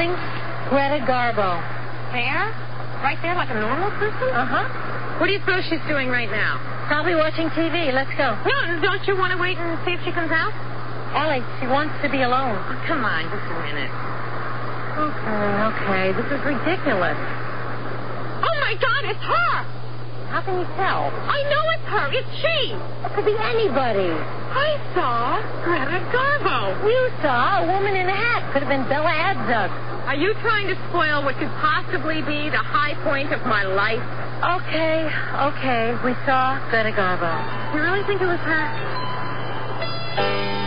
building? Greta Garbo. There? Right there like a normal person? Uh-huh. What do you suppose she's doing right now? Probably watching TV. Let's go. No, don't you want to wait and see if she comes out? Ellie, she wants to be alone. Oh, come on, just a minute. Okay. This is ridiculous. Oh, my God, it's her! How can you tell? I know it's her. It's she. It could be anybody. I saw Greta Garbo. You saw a woman in a hat. Could have been Bella Abzug. Are you trying to spoil what could possibly be the high point of my life? Okay. We saw Greta Garbo. You really think it was her?